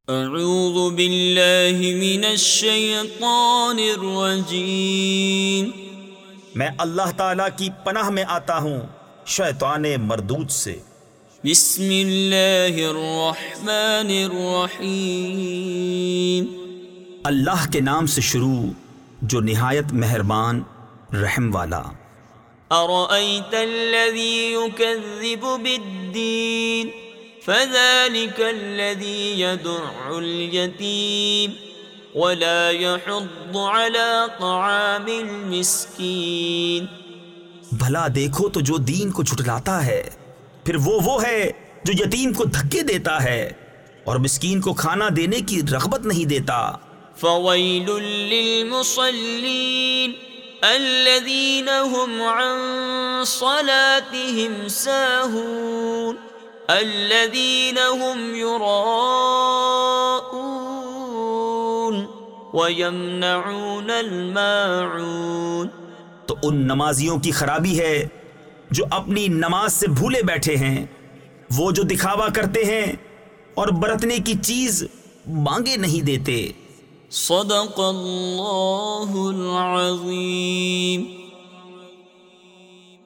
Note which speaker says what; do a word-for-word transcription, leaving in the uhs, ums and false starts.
Speaker 1: اعوذ باللہ من الشیطان الرجیم،
Speaker 2: میں اللہ تعالیٰ کی پناہ میں آتا ہوں شیطان مردود سے۔
Speaker 1: بسم اللہ الرحمن الرحیم،
Speaker 2: اللہ کے نام سے شروع جو نہایت مہربان رحم والا۔
Speaker 1: ارأیت الذی یکذب بالدین فذلك الذي يدع اليتيم ولا يحض على طعام المسكين۔
Speaker 2: بھلا دیکھو تو جو دین کو جھٹلاتا ہے پھر وہ وہ ہے جو یتیم کو دھکے دیتا ہے اور مسکین کو کھانا دینے کی رغبت نہیں دیتا۔
Speaker 1: فويل للمصلين الذين هم عن صلاتهم ساهون الذين هم يراءون ويمنعون الماعون۔
Speaker 2: تو ان نمازیوں کی خرابی ہے جو اپنی نماز سے بھولے بیٹھے ہیں، وہ جو دکھاوا کرتے ہیں اور برتنے کی چیز مانگے نہیں دیتے۔
Speaker 1: صدق اللہ العظیم۔